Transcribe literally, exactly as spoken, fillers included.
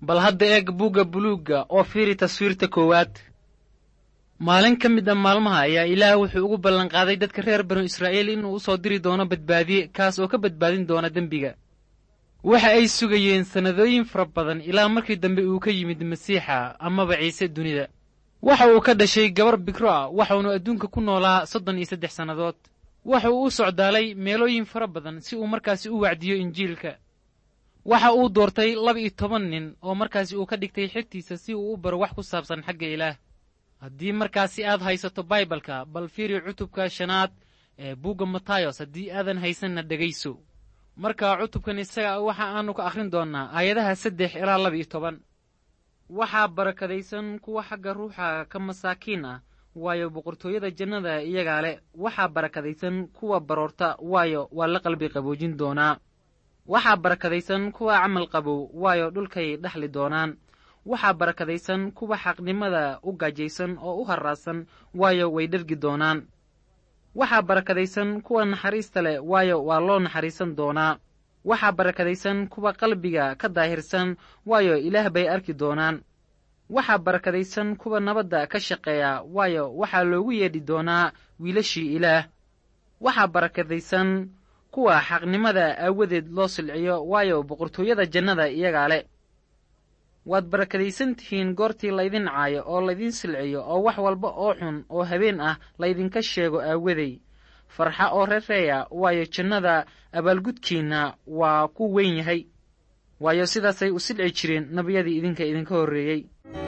bal hadda eeg buugga buluugga oo fiiri taswiirta koowaad. maalin ka mid ah maalmaha ayaa ilaah wuxuu ugu ballan qaaday dadka reer banu israa'iil inuu u soo diri doono badbaadiye kaas oo ka badbaadin doona dembiga. waxa ay sugayeen sannadooyin fara badan ilaa markii dambe uu ka yimid masiixa amaba ciise dunida. waxa uu ka dhashay gabar bikro ah, waxaunu adduunka ku noolaa soddon iyo saddex sannadood. waxa uu u socdaalay meelooyin fara badan si uu markaasi u wacdiyo injiilka. waxa uu doortay laba iyo toban nin oo markaasi uu ka dhigtay xigtiisa si uu u baro wax ku saabsan xagga ilaah. haddii markaasi aad haysato baibalka, bal fiiri cutubka shanaad ee buugga matayos haddii aadan haysanna dhegayso. markaa cutubkan isaga waxa aanu ka akhrin doonnaa aayadaha saddex ilaa laba iyo toban. waxaa barakadaysan kuwa xagga ruuxa ka masaakiin ah, waayo boqortooyada jannada iyagaa leh. waxaa barakadaysan kuwa baroorta, waayo waa la qalbi qaboojin doonaa. waxaa barakadaysan kuwa camal qabow, waayo dhulkay dhaxli doonaan. waxaa barakadaysan kuwa xaqnimada u gaajaysan oo u harraadsan, waayo way dhergi doonaan. waxaa barakadaysan kuwa naxariista leh, waayo waa loo naxariisan doonaa. waxaa barakadaysan kuwa qalbiga ka daahirsan, waayo ilaah bay arki doonaan. waxaa barakadaysan kuwa nabadda ka shaqeeya, waayo waxaa loogu yeedhi doonaa wiilashii ilaah. waxaa barakadaysan kuwa xaqnimada aawadeed loo silciyo, waayo boqortooyada jannada iyagaa leh. waad barakadaysan tihiin goortii laydin caayo oo laydin silciyo oo wax walba oo xun oo habeen ah laydinka sheego aawaday. farxa oo reereeya, waayo jannada abaalgudkiinna waa ku weyn yahay, waayo sidaasay u silci jireen nebiyadii idinka idinka horreeyey.